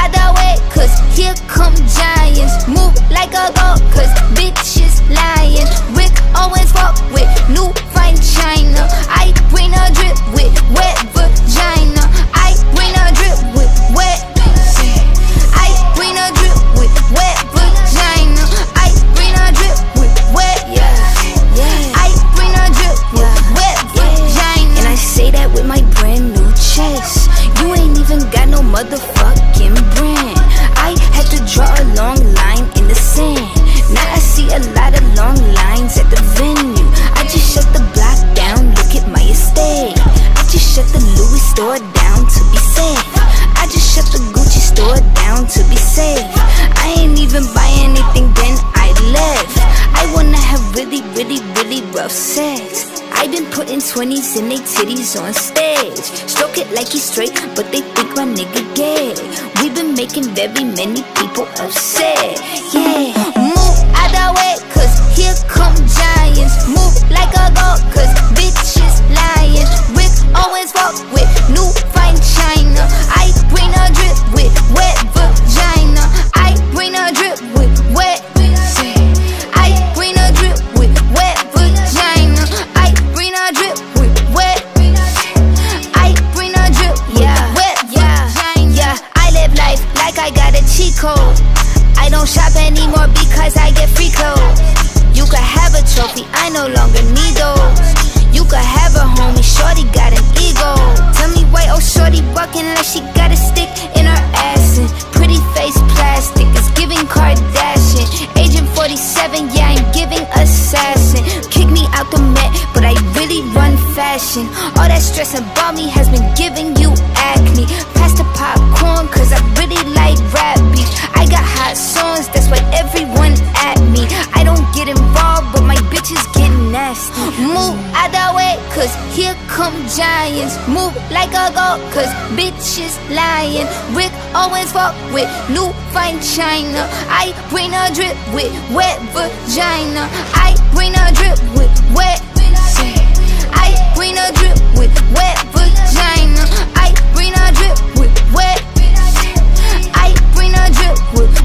out the way, cause here come giants. Move like a goat, cause bitches lying. Rick Owens fuck with new fine china. I bring a drip with wet vagina. I bring a drip with wet. I bring a drip with wet vagina. I bring a drip with wet. I bring a drip with wet vagina. And I say that with my brand new chest. You ain't even got no motherfucking brand. I had to draw a long line in the sand. Now I see a lot of long lines at the venue. I just shut the block down, look at my estate. I just shut the Louis store down to be safe. I just shut the Gucci store down to be safe. I ain't even buy anything, then I left. I wanna have really, really, really rough sex. I been putting 20s in they titties on stage. Stroke it like he's straight, but they think my nigga gay. We been making very many people upset. Yeah, move out the way, cause here come giants. Move like a goat, cause bitches lying. Rick Owens fuck with new fine china. I bring a drip with wet vagina. I bring a drip with wet. I bring a drip with wet vagina. I bring a drip with wet. I bring a drip with wet vagina. I live life like I got a cheat code. I don't shop anymore because I get free clothes. You could have a trophy, I no longer need those. You could have a homie, shorty got an ego. Tell me why, oh shorty walking like she got a stick in her ass. And pretty face plastic is giving Kardashian. Agent 47, yeah, I'm giving assassin. Kick me out the Met, but I really run fashion. All that stress about me has been giving you acne. Pass the popcorn, cause I really like rap beef. I got hot songs, that's why everyone at me. I don't get involved, but my bitches get nasty. Move out the way, cause here come giants. Move like a goat, cause bitches lying. Rick Owens fuck with new fine china. I bring a drip with wet vagina. I bring a drip with wet. I bring a drip with wet vagina. I bring a drip with wet. I bring a drip with